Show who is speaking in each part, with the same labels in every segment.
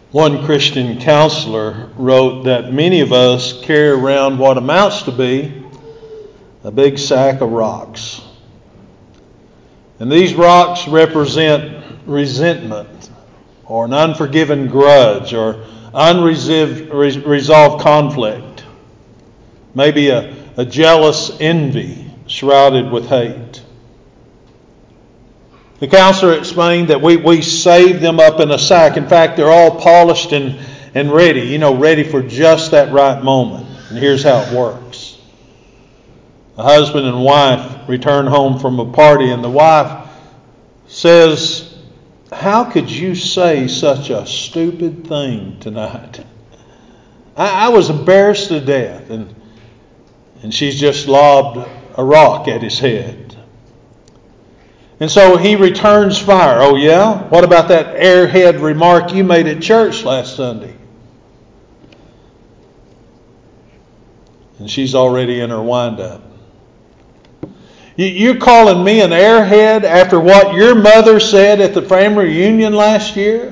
Speaker 1: One Christian counselor wrote that many of us carry around what amounts to be a big sack of rocks. And these rocks represent resentment or an unforgiven grudge or unresolved conflict. Maybe a jealous envy shrouded with hate. The counselor explained that we save them up in a sack. In fact, they're all polished and ready, ready for just that right moment. And here's how it works. A husband and wife return home from a party, and the wife says, "How could you say such a stupid thing tonight? I was embarrassed to death." And she's just lobbed a rock at his head. And so he returns fire. "Oh yeah? What about that airhead remark you made at church last Sunday?" And she's already in her wind-up. "You're calling me an airhead after what your mother said at the family reunion last year?"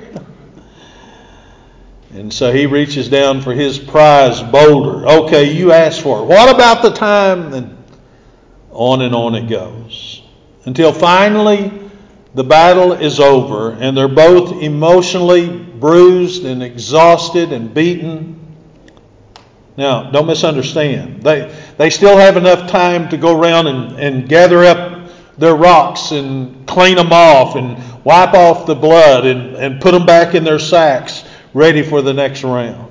Speaker 1: And so he reaches down for his prize boulder. "Okay, you asked for it. What about the time?" And on it goes. Until finally the battle is over and they're both emotionally bruised and exhausted and beaten. Now, don't misunderstand. They still have enough time to go around and gather up their rocks and clean them off and wipe off the blood and put them back in their sacks, ready for the next round.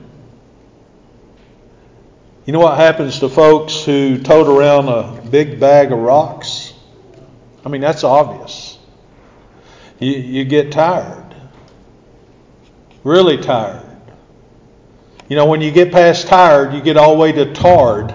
Speaker 1: You know what happens to folks who tote around a big bag of rocks? I mean, that's obvious. You get tired. Really tired. When you get past tired, you get all the way to tarred.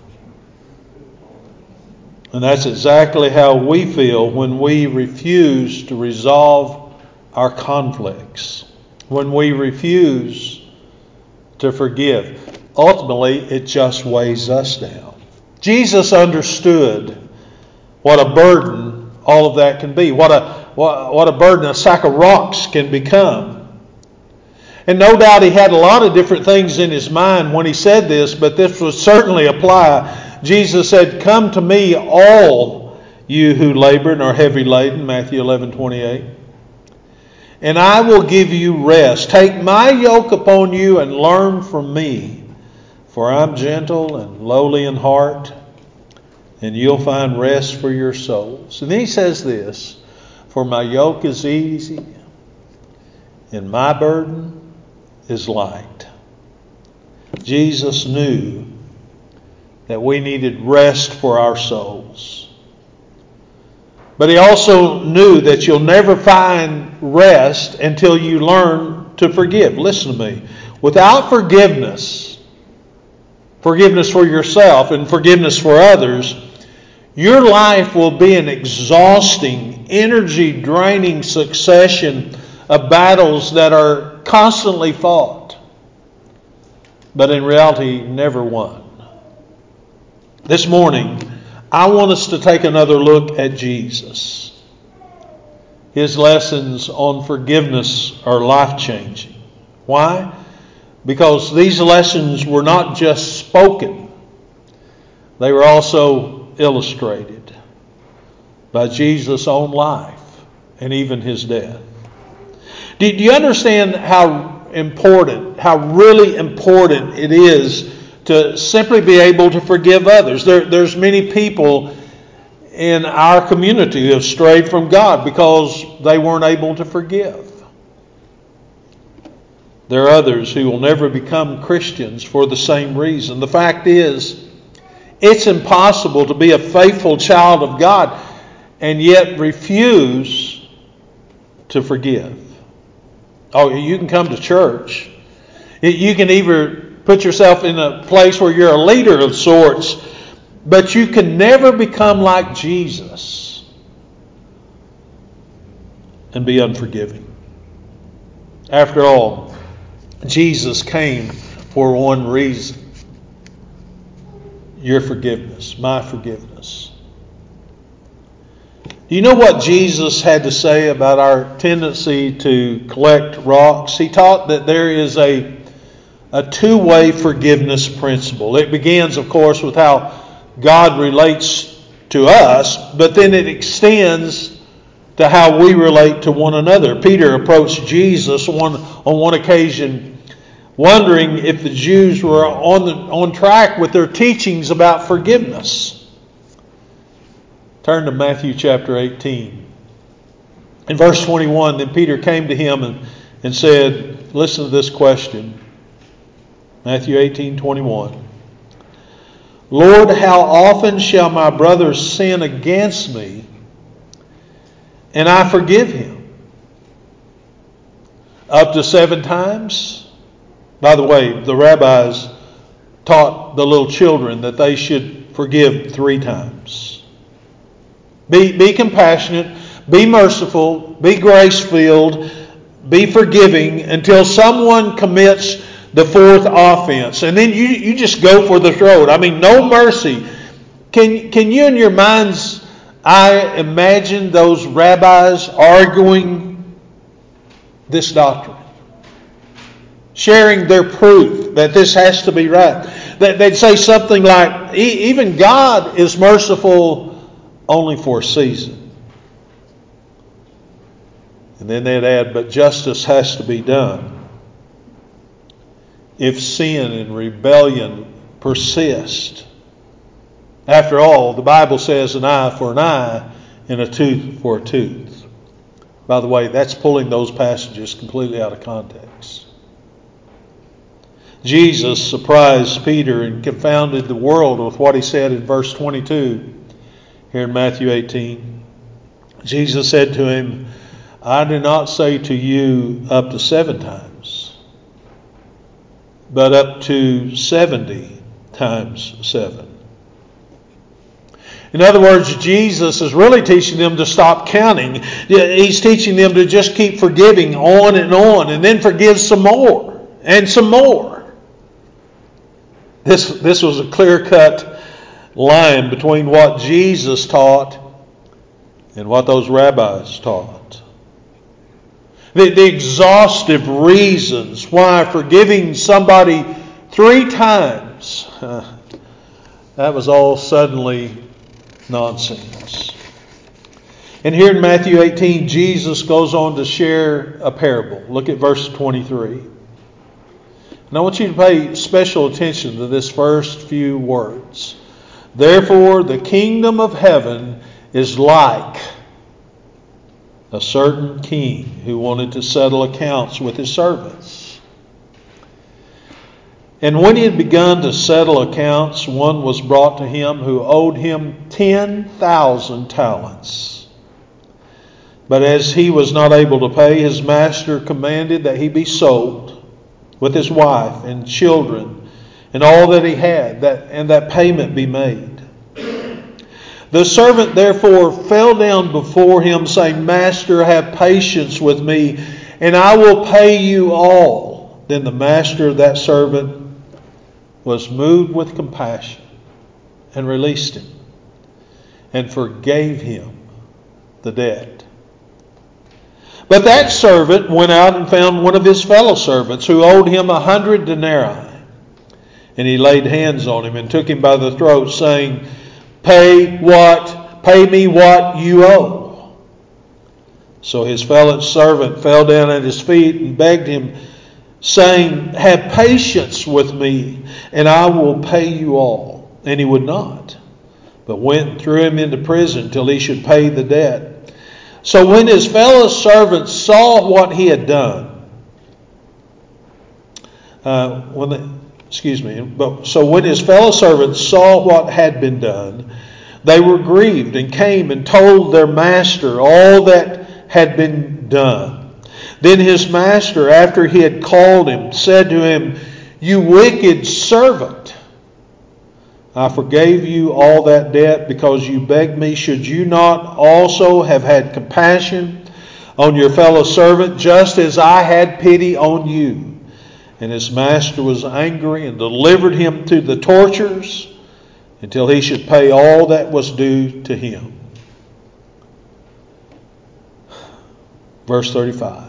Speaker 1: And that's exactly how we feel when we refuse to resolve our conflicts. When we refuse to forgive. Ultimately, it just weighs us down. Jesus understood what a burden all of that can be. What a burden a sack of rocks can become. And no doubt he had a lot of different things in his mind when he said this, but this would certainly apply. Jesus said, "Come to me, all you who labor and are heavy laden," Matthew 11:28, "and I will give you rest. Take my yoke upon you and learn from me, for I'm gentle and lowly in heart, and you'll find rest for your souls." And then he says this, "For my yoke is easy and my burden is light." Jesus knew that we needed rest for our souls. But he also knew that you'll never find rest until you learn to forgive. Listen to me. Without forgiveness for yourself and forgiveness for others, your life will be an exhausting, energy-draining succession of battles that are constantly fought, but in reality never won. This morning, I want us to take another look at Jesus. His lessons on forgiveness are life-changing. Why? Because these lessons were not just spoken, they were also illustrated by Jesus' own life and even his death. Do you understand how really important it is to simply be able to forgive others? There's many people in our community who have strayed from God because they weren't able to forgive. There are others who will never become Christians for the same reason. The fact is, it's impossible to be a faithful child of God and yet refuse to forgive. Oh, you can come to church. You can either put yourself in a place where you're a leader of sorts, but you can never become like Jesus and be unforgiving. After all, Jesus came for one reason: your forgiveness, my forgiveness. You know what Jesus had to say about our tendency to collect rocks? He taught that there is a two-way forgiveness principle. It begins, of course, with how God relates to us, but then it extends to how we relate to one another. Peter approached Jesus on one occasion, wondering if the Jews were on track with their teachings about forgiveness. Turn to Matthew chapter 18. In verse 21, then Peter came to him and said, listen to this question. Matthew 18:21. Lord, how often shall my brother sin against me, and I forgive him? Up to 7 times? By the way, the rabbis taught the little children that they should forgive 3 times. Be compassionate, be merciful, be grace-filled, be forgiving until someone commits the 4th offense. And then you just go for the throat. I mean, no mercy. Can you in your mind's eye imagine those rabbis arguing this doctrine? Sharing their proof that this has to be right. They'd say something like, even God is merciful only for a season. And then they'd add, but justice has to be done if sin and rebellion persist. After all, the Bible says an eye for an eye and a tooth for a tooth. By the way, that's pulling those passages completely out of context. Jesus surprised Peter and confounded the world with what he said in verse 22 here in Matthew 18. Jesus said to him, I do not say to you up to 7 times, but up to 70 times 7. In other words, Jesus is really teaching them to stop counting. He's teaching them to just keep forgiving on, and then forgive some more, and some more. This was a clear-cut line between what Jesus taught and what those rabbis taught. The exhaustive reasons why forgiving somebody 3 times, that was all suddenly nonsense. And here in Matthew 18, Jesus goes on to share a parable. Look at verse 23. And I want you to pay special attention to this first few words. Therefore, the kingdom of heaven is like a certain king who wanted to settle accounts with his servants. And when he had begun to settle accounts, one was brought to him who owed him 10,000 talents. But as he was not able to pay, his master commanded that he be sold with his wife and children and all that he had, and that payment be made. The servant therefore fell down before him, saying, Master, have patience with me, and I will pay you all. Then the master of that servant was moved with compassion and released him and forgave him the debt. But that servant went out and found one of his fellow servants who owed him 100 denarii. And he laid hands on him and took him by the throat, saying, Pay me what you owe. So his fellow servant fell down at his feet and begged him, saying, Have patience with me, and I will pay you all. And he would not, but went and threw him into prison till he should pay the debt. So when his fellow servants saw what he had done, So when his fellow servants saw what had been done, they were grieved and came and told their master all that had been done. Then his master, after he had called him, said to him, You wicked servant, I forgave you all that debt because you begged me. Should you not also have had compassion on your fellow servant, just as I had pity on you? And his master was angry and delivered him to the torturers until he should pay all that was due to him. Verse 35.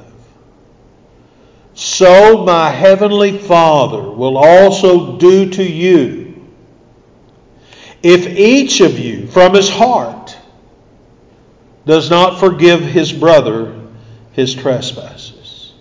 Speaker 1: So my heavenly Father will also do to you, if each of you from his heart does not forgive his brother his trespasses.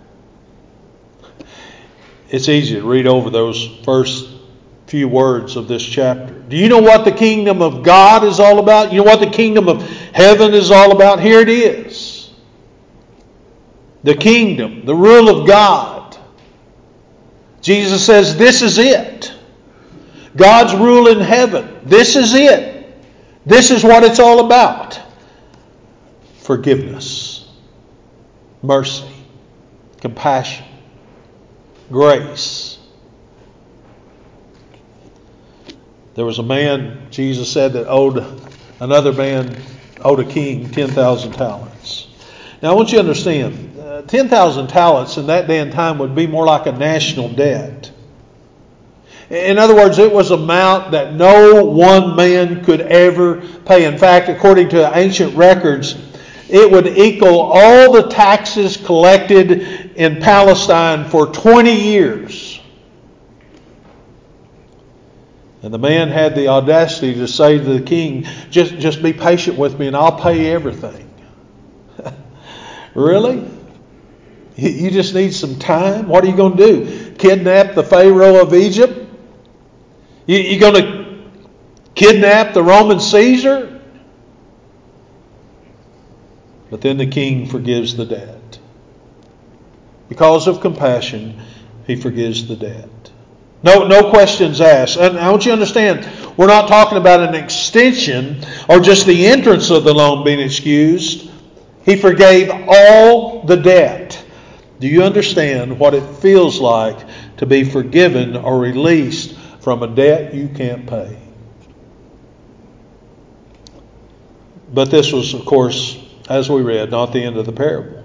Speaker 1: It's easy to read over those first few words of this chapter. Do you know what the kingdom of God is all about? You know what the kingdom of heaven is all about? Here it is. The kingdom, the rule of God. Jesus says this is it. God's rule in heaven. This is it. This is what it's all about. Forgiveness, mercy, compassion, grace. There was a man, Jesus said, that another man owed a king 10,000 talents. Now I want you to understand, 10,000 talents in that day and time would be more like a national debt. In other words, it was an amount that no one man could ever pay. In fact, according to ancient records, it would equal all the taxes collected in Palestine for 20 years. And the man had the audacity to say to the king, just be patient with me and I'll pay everything. Really? You just need some time? What are you going to do? Kidnap the Pharaoh of Egypt? You going to kidnap the Roman Caesar? But then the king forgives the debt. Because of compassion, he forgives the debt. No questions asked. And I want you to understand, we're not talking about an extension or just the entrance of the loan being excused. He forgave all the debt. Do you understand what it feels like to be forgiven or released from a debt you can't pay? But this was, of course, as we read, not the end of the parable.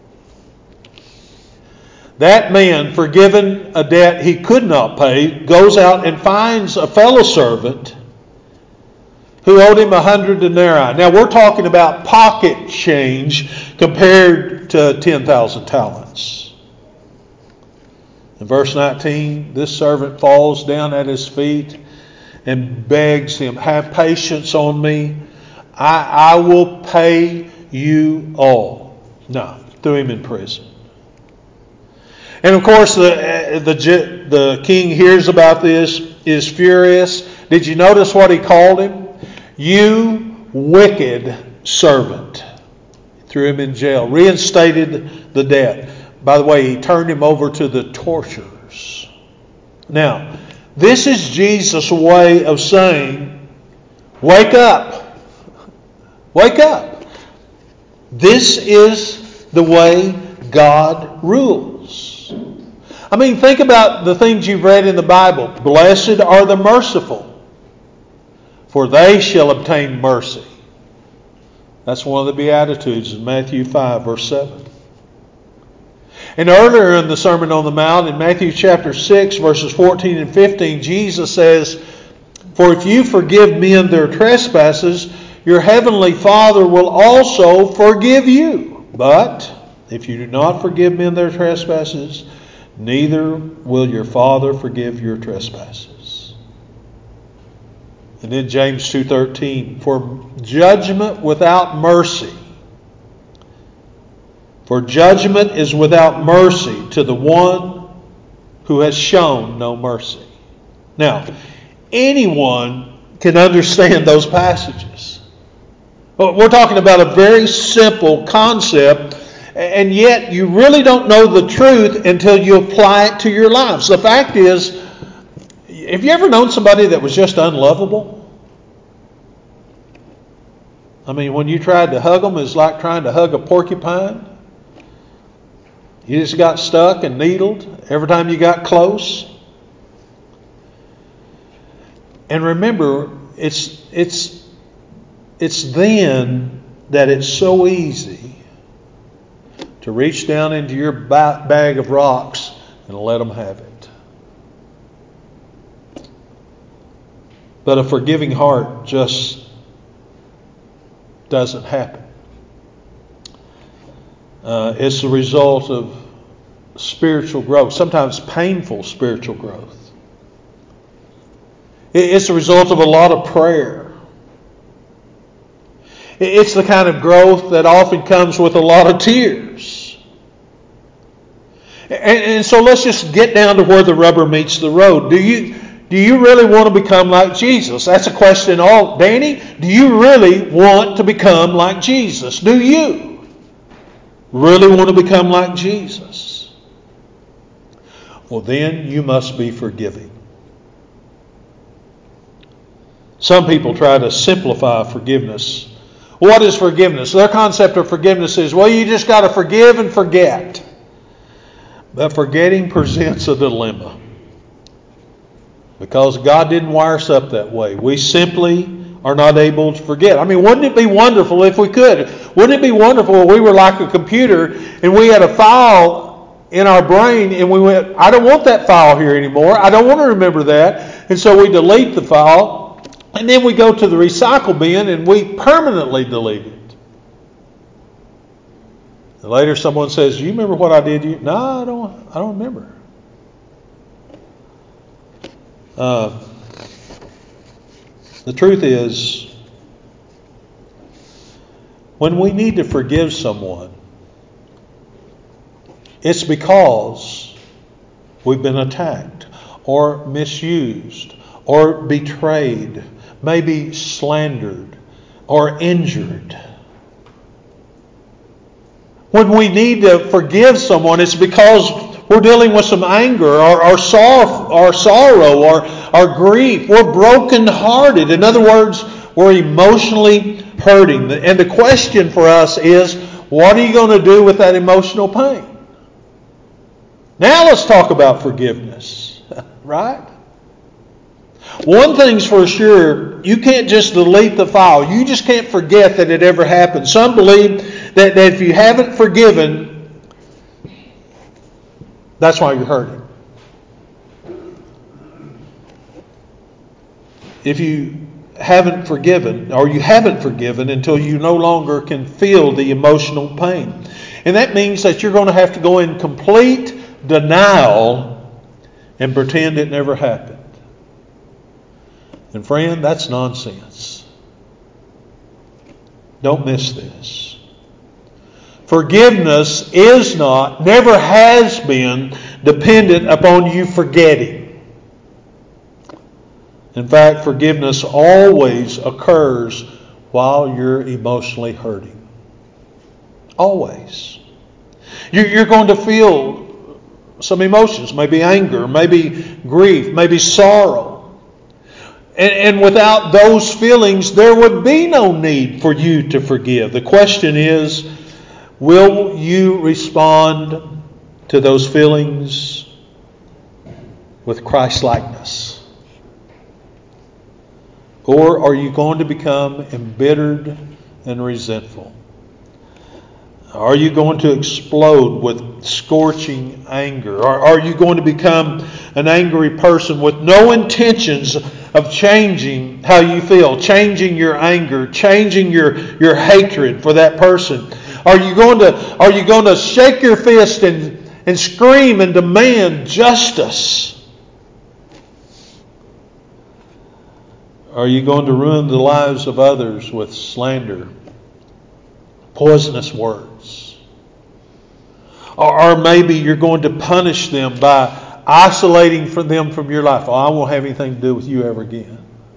Speaker 1: That man, forgiven a debt he could not pay, goes out and finds a fellow servant who owed him 100 denarii. Now we're talking about pocket change compared to 10,000 talents. In verse 19, this servant falls down at his feet and begs him, have patience on me. I will pay you all. No, threw him in prison. And of course, the king hears about this, is furious. Did you notice what he called him? You wicked servant. Threw him in jail. Reinstated the debt. By the way, he turned him over to the torturers. Now, this is Jesus' way of saying, wake up. Wake up. This is the way God rules. I mean, think about the things you've read in the Bible. Blessed are the merciful, for they shall obtain mercy. That's one of the Beatitudes in Matthew 5, verse 7. And earlier in the Sermon on the Mount, in Matthew chapter 6, verses 14 and 15, Jesus says, for if you forgive men their trespasses, your heavenly Father will also forgive you. But if you do not forgive men their trespasses, neither will your Father forgive your trespasses. And then James 2:13, for judgment without mercy. For judgment is without mercy to the one who has shown no mercy. Now, anyone can understand those passages. We're talking about a very simple concept, and yet you really don't know the truth until you apply it to your lives. The fact is, have you ever known somebody that was just unlovable? I mean, when you tried to hug them, it's like trying to hug a porcupine. You just got stuck and needled every time you got close. And remember, it's then that it's so easy to reach down into your bag of rocks and let them have it. But a forgiving heart just doesn't happen. It's the result of spiritual growth, sometimes painful spiritual growth. It's the result of a lot of prayer. It's the kind of growth that often comes with a lot of tears. And so let's just get down to where the rubber meets the road. Do you really want to become like Jesus? That's a question. Danny, do you really want to become like Jesus? Do you really want to become like Jesus? Well, then you must be forgiving. Some people try to simplify forgiveness. What is forgiveness? Their concept of forgiveness is, well, you just got to forgive and forget. But forgetting presents a dilemma. Because God didn't wire us up that way. We simply are not able to forget. I mean, wouldn't it be wonderful if we could? Wouldn't it be wonderful if we were like a computer and we had a file in our brain and we went, I don't want that file here anymore. I don't want to remember that. And so we delete the file. And then we go to the recycle bin and we permanently delete it. And later someone says, do you remember what I did? No, I don't remember. The truth is, when we need to forgive someone, it's because we've been attacked or misused or betrayed, maybe slandered or injured. When we need to forgive someone, it's because we're dealing with some anger or sorrow or grief. We're brokenhearted. In other words, we're emotionally hurting. And the question for us is, what are you going to do with that emotional pain? Now let's talk about forgiveness, right? One thing's for sure, you can't just delete the file. You just can't forget that it ever happened. Some believe that if you haven't forgiven, that's why you're hurting. If you haven't forgiven, or you haven't forgiven until you no longer can feel the emotional pain. And that means that you're going to have to go in complete denial and pretend it never happened. And friend, that's nonsense. Don't miss this. Forgiveness is not, never has been, dependent upon you forgetting. In fact, forgiveness always occurs while you're emotionally hurting. Always. You're going to feel some emotions, maybe anger, maybe grief, maybe sorrow. And without those feelings, there would be no need for you to forgive. The question is, will you respond to those feelings with Christ-likeness? Or are you going to become embittered and resentful? Are you going to explode with scorching anger? Or are you going to become an angry person with no intentions of changing how you feel, changing your anger, changing your hatred for that person? Are you going to shake your fist and scream and demand justice? Are you going to ruin the lives of others with slander, poisonous words? Or maybe you're going to punish them by isolating them from your life. Oh, I won't have anything to do with you ever again.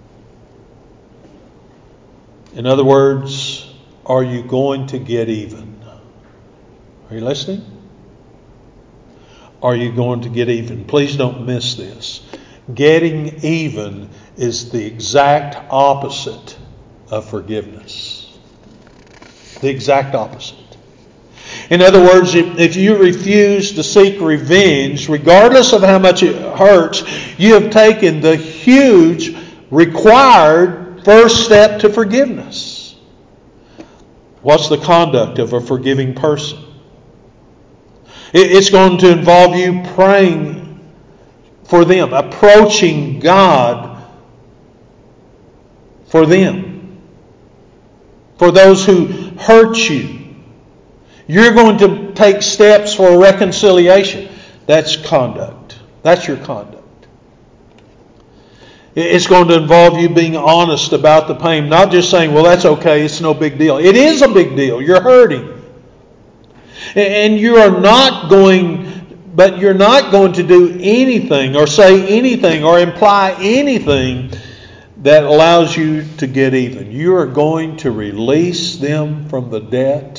Speaker 1: In other words, are you going to get even? Are you listening? Are you going to get even? Please don't miss this. Getting even is the exact opposite of forgiveness. The exact opposite. In other words, if you refuse to seek revenge, regardless of how much it hurts, you have taken the huge required first step to forgiveness. What's the conduct of a forgiving person? It's going to involve you praying for them, approaching God for them, for those who hurt you. You're going to take steps for reconciliation. That's conduct. That's your conduct. It's going to involve you being honest about the pain. Not just saying, well, that's okay, it's no big deal. It is a big deal. You're hurting. And you're not going to do anything or say anything or imply anything that allows you to get even. You are going to release them from the debt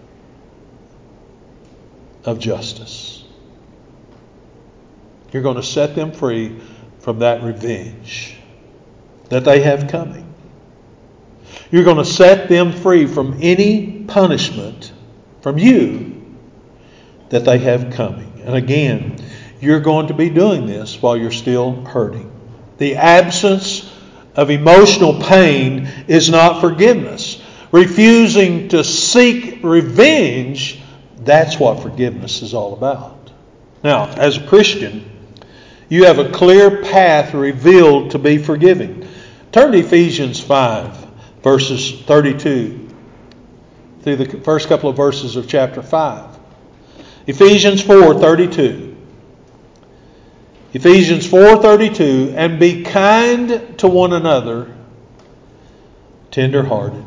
Speaker 1: of justice. You're going to set them free from that revenge that they have coming. You're going to set them free from any punishment from you that they have coming. And again, you're going to be doing this while you're still hurting. The absence of emotional pain is not forgiveness. Refusing to seek revenge, that's what forgiveness is all about. Now, as a Christian, you have a clear path revealed to be forgiving. Turn to Ephesians 5, verses 32, through the first couple of verses of chapter 5. Ephesians 4:32. Ephesians 4:32, and be kind to one another, tender-hearted,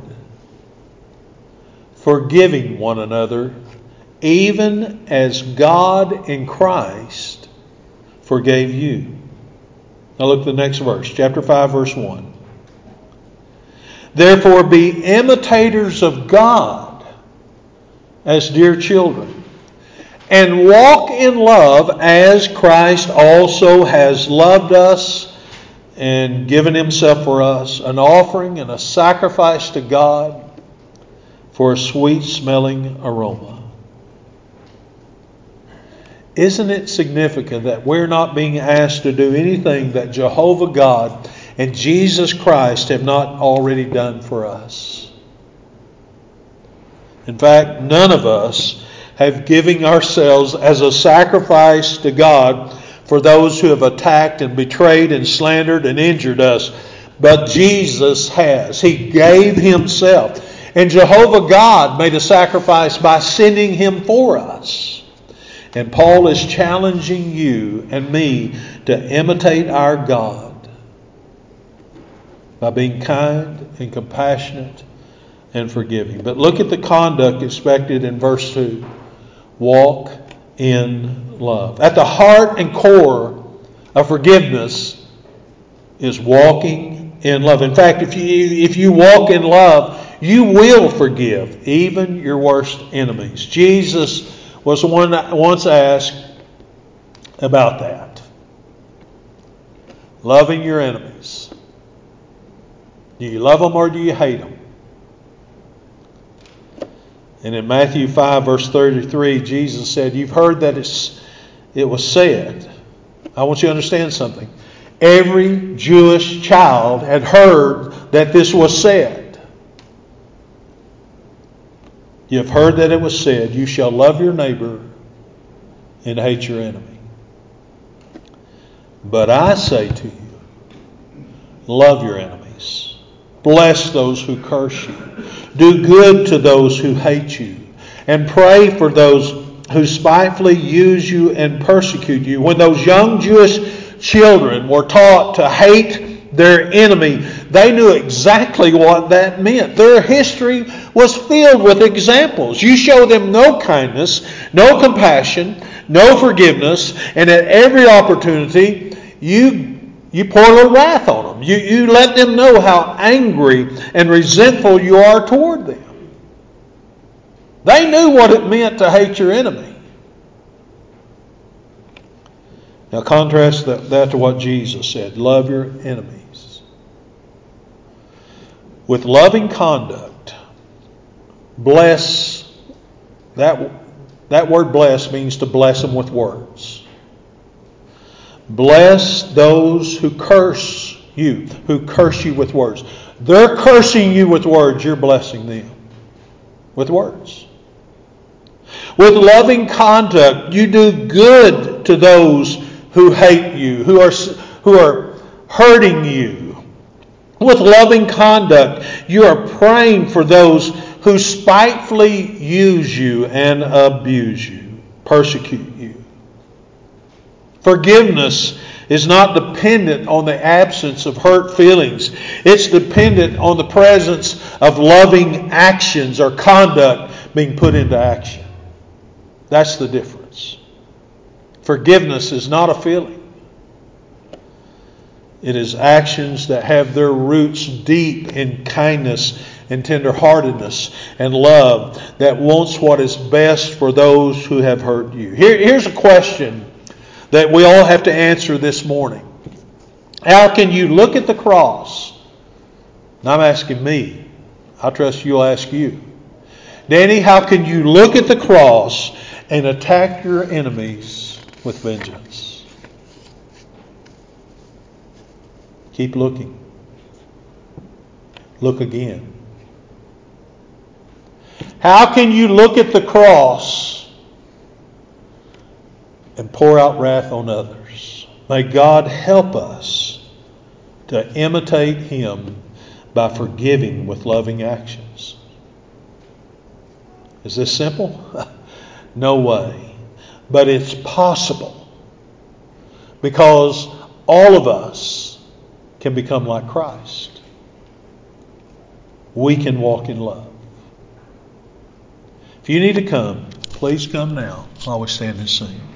Speaker 1: forgiving one another, even as God in Christ forgave you. Now look at the next verse, chapter 5, verse 1. Therefore be imitators of God as dear children, and walk in love as Christ also has loved us and given himself for us, an offering and a sacrifice to God for a sweet-smelling aroma. Isn't it significant that we're not being asked to do anything that Jehovah God and Jesus Christ have not already done for us? In fact, none of us have given ourselves as a sacrifice to God for those who have attacked and betrayed and slandered and injured us. But Jesus has. He gave himself. And Jehovah God made a sacrifice by sending him for us. And Paul is challenging you and me to imitate our God by being kind and compassionate and forgiving. But look at the conduct expected in verse 2. Walk in love. At the heart and core of forgiveness is walking in love. In fact, if you walk in love, you will forgive even your worst enemies. Jesus was the one that once asked about that. Loving your enemies. Do you love them or do you hate them? And in Matthew 5, verse 33, Jesus said, you've heard that it was said. I want you to understand something. Every Jewish child had heard that this was said. You've heard that it was said, you shall love your neighbor and hate your enemy. But I say to you, love your enemies. Bless those who curse you. Do good to those who hate you. And pray for those who spitefully use you and persecute you. When those young Jewish children were taught to hate their enemy, they knew exactly what that meant. Their history was filled with examples. You show them no kindness, no compassion, no forgiveness, and at every opportunity you pour a little wrath on them. You let them know how angry and resentful you are toward them. They knew what it meant to hate your enemy. Now contrast that to what Jesus said. Love your enemies. With loving conduct, bless. That word bless means to bless them with words. Bless those who curse you with words. They're cursing you with words. You're blessing them with words. With loving conduct, you do good to those who hate you, who are hurting you. With loving conduct, you are praying for those who spitefully use you and abuse you, persecute you. Forgiveness is not dependent on the absence of hurt feelings. It's dependent on the presence of loving actions or conduct being put into action. That's the difference. Forgiveness is not a feeling. It is actions that have their roots deep in kindness and tenderheartedness and love that wants what is best for those who have hurt you. Here's a question that we all have to answer this morning. How can you look at the cross? And I'm asking me. I trust you'll ask you. Danny, how can you look at the cross and attack your enemies with vengeance? Keep looking. Look again. How can you look at the cross and pour out wrath on others? May God help us to imitate Him by forgiving with loving actions. Is this simple? No way. But it's possible because all of us can become like Christ. We can walk in love. If you need to come, please come now while we stand and sing.